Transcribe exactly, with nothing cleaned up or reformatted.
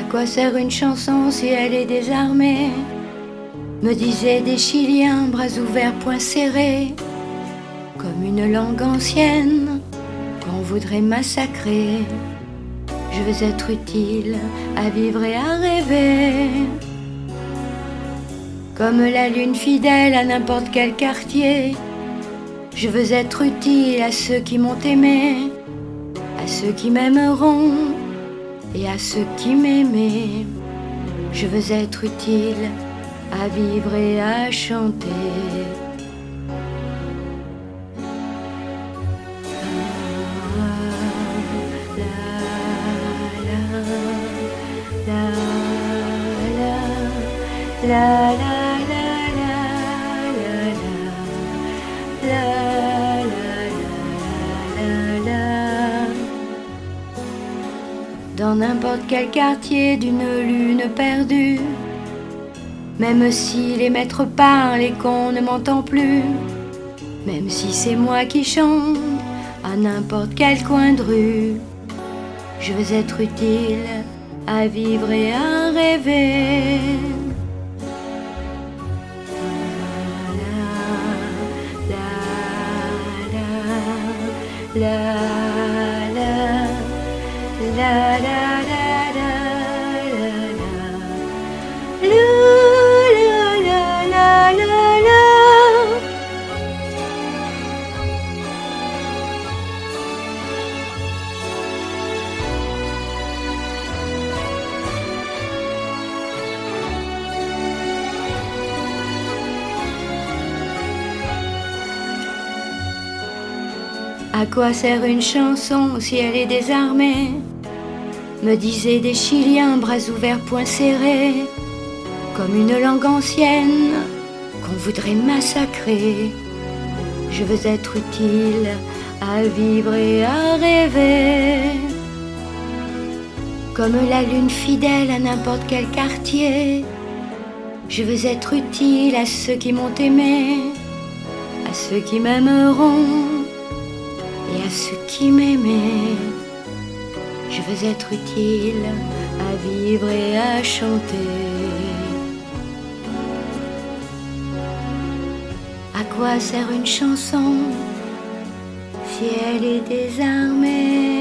quoi sert une chanson si elle est désarmée? Me disaient des Chiliens, bras ouverts, poings serrés, comme une langue ancienne qu'on voudrait massacrer. Je veux être utile à vivre et à rêver, comme la lune fidèle à n'importe quel quartier. Je veux être utile à ceux qui m'ont aimé, à ceux qui m'aimeront et à ceux qui m'aimaient. Je veux être utile à vivre et à chanter. La la la la la la la la la la. Dans n'importe quel quartier d'une lune perdue, même si les maîtres parlent et qu'on ne m'entend plus, même si c'est moi qui chante à n'importe quel coin de rue, je veux être utile à vivre et à rêver. La la la la la la la la la la. À quoi sert une chanson si elle est désarmée? Me disaient des Chiliens, bras ouverts, poings serrés, comme une langue ancienne qu'on voudrait massacrer. Je veux être utile à vivre et à rêver, comme la lune fidèle à n'importe quel quartier. Je veux être utile à ceux qui m'ont aimé, à ceux qui m'aimeront et à ceux qui m'aimaient. Je veux être utile à vivre et à chanter. À quoi sert une chanson si elle est désarmée?